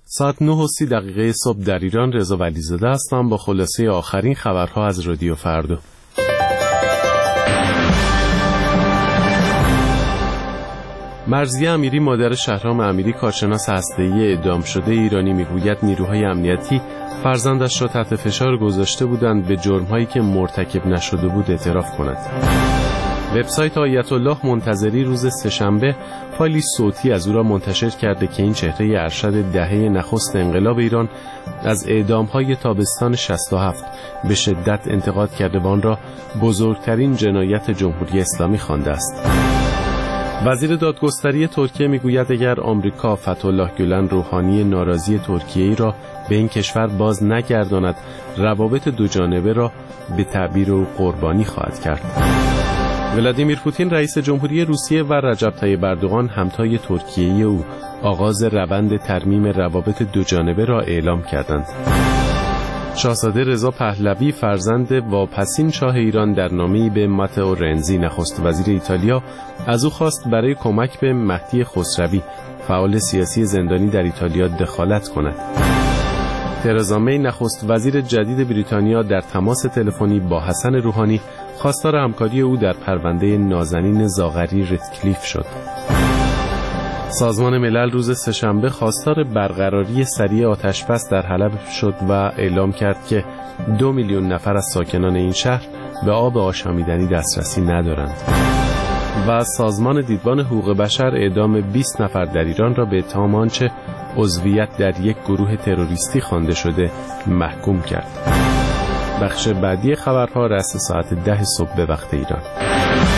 ساعت 9:30 صبح در ایران. رضا ولیزاده هستم با خلاصه آخرین خبرها از رادیو فردا. مرضیه امیری مادر شهرام امیری کارشناس هسته‌ای اعدام شده ایرانی میگوید نیروهای امنیتی فرزندش را تحت فشار گذاشته بودند به جرم‌هایی که مرتکب نشده بود اعتراف کند. وبسایت آیت الله منتظری روز سه‌شنبه فایلی صوتی از او را منتشر کرده که این چهره ارشد دهه نخست انقلاب ایران از اعدام‌های تابستان 67 به شدت انتقاد کرده و آن را بزرگترین جنایت جمهوری اسلامی خوانده است. وزیر دادگستری ترکیه میگوید اگر آمریکا فتح‌الله گولن روحانی ناراضی ترکیه‌ای را به این کشور باز نگرداند، روابط دو جانبه را به تعبیر او قربانی خواهد کرد. ولادیمیر پوتین رئیس جمهوری روسیه و رجب طیب اردوغان همتای ترکیه‌ای او آغاز روند ترمیم روابط دو جانبه را اعلام کردند. شاهزاده رضا پهلوی فرزند واپسین شاه ایران در نامه‌ای به ماتئو رنزی نخست وزیر ایتالیا از او خواست برای کمک به مهدی خسروی فعال سیاسی زندانی در ایتالیا دخالت کند. ترزا می نخست وزیر جدید بریتانیا در تماس تلفنی با حسن روحانی خواستار همکاری او در پرونده نازنین زاغری ردکلیف شد. سازمان ملل روز سه‌شنبه خواستار برقراری سریع آتش‌بس در حلب شد و اعلام کرد که 2 میلیون نفر از ساکنان این شهر به آب آشامیدنی دسترسی ندارند. و سازمان دیدبان حقوق بشر اعدام 20 نفر در ایران را به اتهام آنچه عضویت در یک گروه تروریستی خوانده شده محکوم کرد. بخش بعدی خبرها رأس ساعت 10 صبح به وقت ایران.